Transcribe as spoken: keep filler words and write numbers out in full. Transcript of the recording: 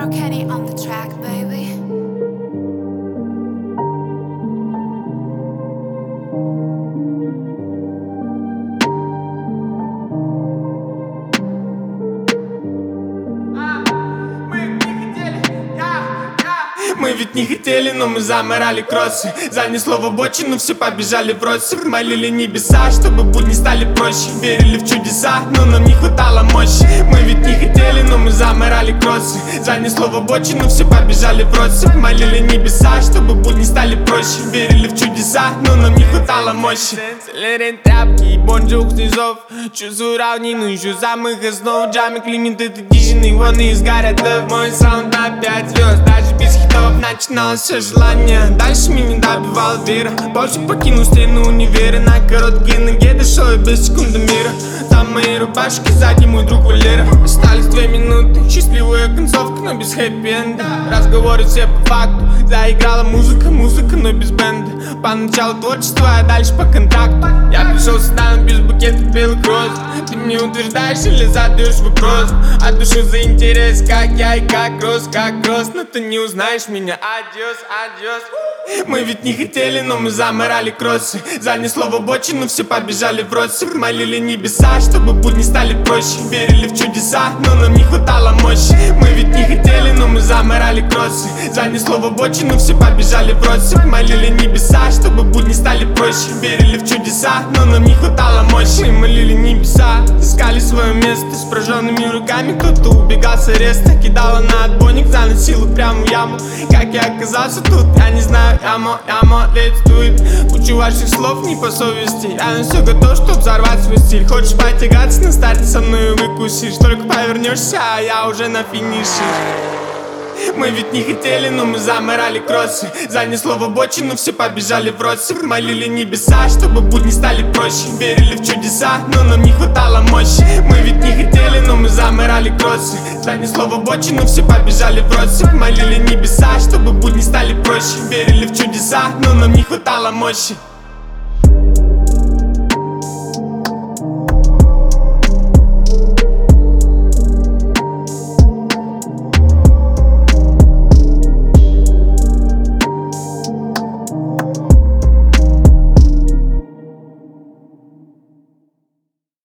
Kenny on the track, baby. Мы ведь не хотели, но мы заморали кроссы. Занесло в обочину, все побежали в россыпь. Молили небеса, чтобы будни стали проще. Верили в чудеса, но нам не хватало мощи. Мы ведь не хотели, но мы заморали кроссы. Занесло в обочину, все побежали в россыпь. Молили небеса, чтобы будни стали проще. Верили в чудеса, но нам не хватало мощи. Целые тряпки и бонжук снизов. Чувствую равнину, ищу самых основ. Джами климит, это дичины, вон и сгорят лев. Мой саунд на пять звезд, даже без хитов. Начиналось все желание, дальше меня добивала вера. Больше покинул стену универа. На короткие ноги дошел и без секунды мира. Там мои рубашки, сзади мой друг Валера. Остались две минуты, счастливая концовка, но без хэппи-энда. Разговоры все по факту. Заиграла музыка, музыка, но без бенда. Поначалу творчество, а дальше по контракту. Я пришел сюда, но без букета белых роз. Ты мне утверждаешь или задаешь вопрос? От души за интерес, как я и как рос, как рос. Но ты не узнаешь меня, адьос, адьос. Мы ведь не хотели, но мы заморали кроссы. Занесло в обочину, все побежали в россыпь. Молили небеса, чтобы будни стали проще. Верили в чудеса, но нам не хватало мощи. Мы ведь не хотели, но мы заморали кроссы. Занесло в обочину, все побежали в россыпь. Молили небеса, чтобы будни стали проще. Верили в чудеса, но нам не хватало мощи. Мы молили небеса, искали свое место. С прожженными руками кто-то убегал с ареста. Кидала на отбойник, заносила прямо в яму. Как я оказался тут, я не знаю. Ямо, ямо, let's do it. Кучу ваших слов не по совести. Я на все готов, чтоб взорвать свой стиль. Хочешь потягаться на старте, со мной выкусишь. Только повернешься, а я уже на финише. Мы ведь не хотели, но мы заморали кроссы. Занесло в обочину, все побежали в россыпь. Молили небеса, чтобы будни стали проще. Верили в чудеса, но нам не хватало мощи. Мы ведь не хотели, но мы заморали кроссы. Занесло в обочину, все побежали в россыпь. Молили небеса, чтобы будни стали проще. Верили в чудеса, но нам не хватало мощи.